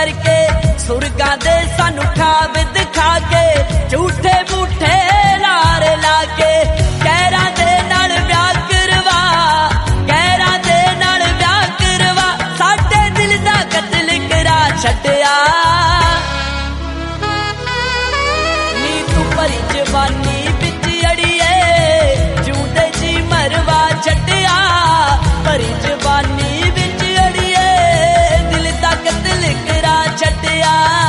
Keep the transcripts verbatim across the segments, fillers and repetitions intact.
करके सुरगा दे सानू ख्वाब दिखा के झूठे बूठे लारे लाके कहरा दे नाल ब्याह करवा कहरा दे नाल ब्याह करवा साडे दिल दा कत्ल करा छड्डिया नी तू भरी जवानी बिच अड़िए जूंदे जी मरवा छड्डिया भरी जवानी बिच अड़िए दिल दा कत्ल करा छड्डिया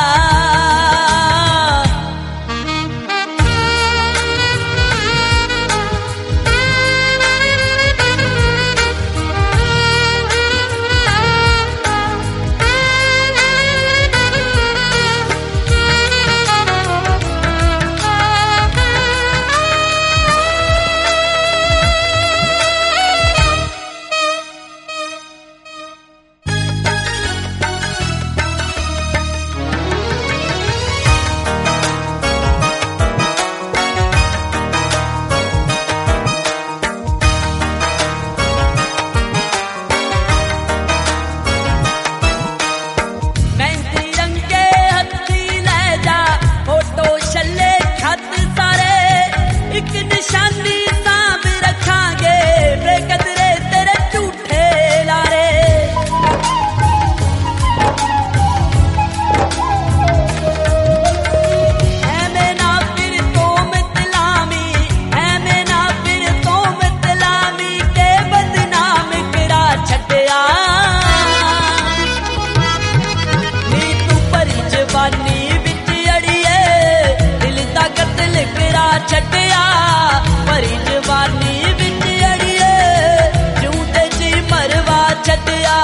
छड्डिया भरी जवानी बिच अड़िए जूंदे जी मरवा छड्डिया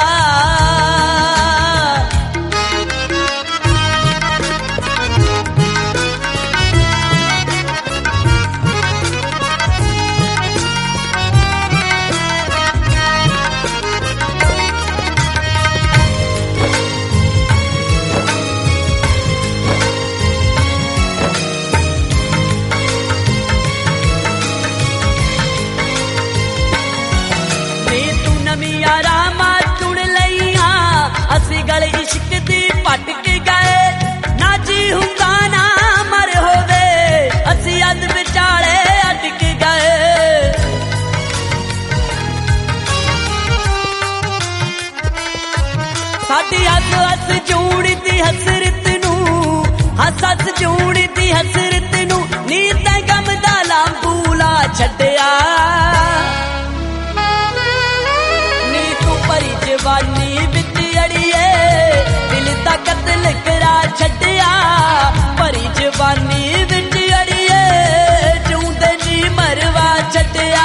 इश्क दी पटक गए ना जी हुंदा ना मर होवे असी अद विचाले अटक गए साडी हस हस जोड़ी दी हसरत नू हस हस जोड़ी दी हसरत नू नींद गम दा लांबूला छड्डिया नी तू भरी जवानी बिच अड़िए कत्ल करा छड्डिया भरी जवानी बिच अड़िए जूंदे जी मरवा छड्डिया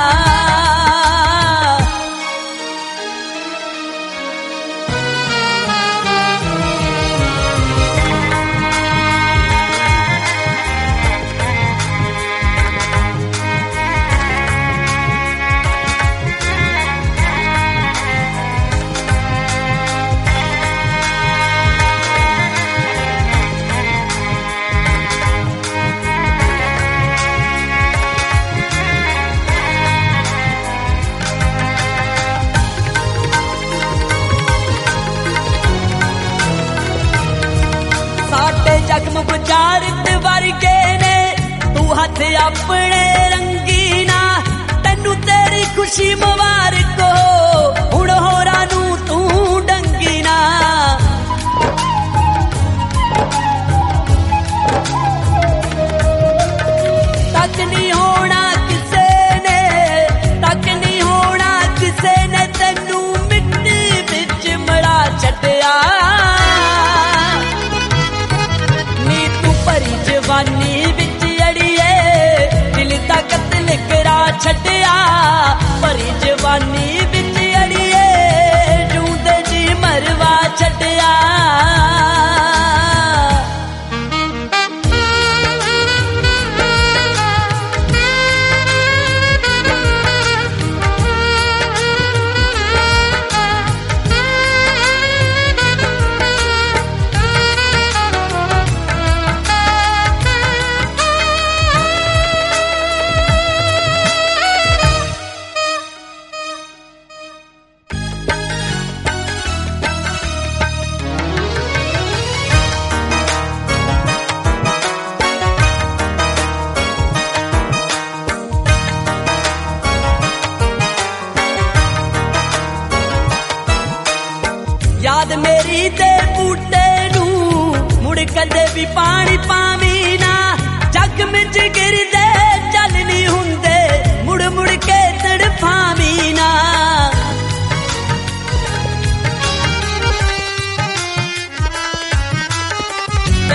जख्म बुझारत वर्गे ने तू हथ अपने रंगी ना तेनू तेरी खुशी मुबारक हो हुण होरां नू तू डंगी ना तक नहीं होना किसे ने तक नहीं होना किसे ने तेनू मिट्टी बिच मड़ा छड्डिया भरी जवानी बिच अड़िए दिल दा कत्ल करा छड्डिया भरी जवानी बिच अड़िए जूंदे जी मरवा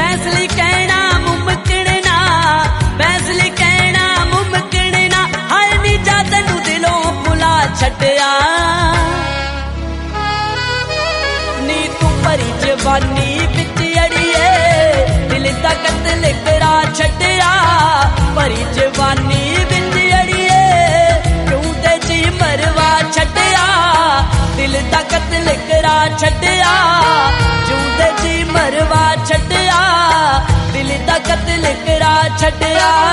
फैसले कहना मुमकिन ना, फैसले कहना मुमकिन ना, हाय नी जा तैनू दिलों भुला छड्डिया। नी तू भरी जवानी बिच अड़िए दिल दा कतल करा छड्डिया, भरी जवानी बिच अड़िए क्यों ते जी मरवा छड्डिया, दिल दा कतल करा छड्डिया, क्यों ते जी मरवा छड्डिया, दिल दा कतल करा छड्डिया।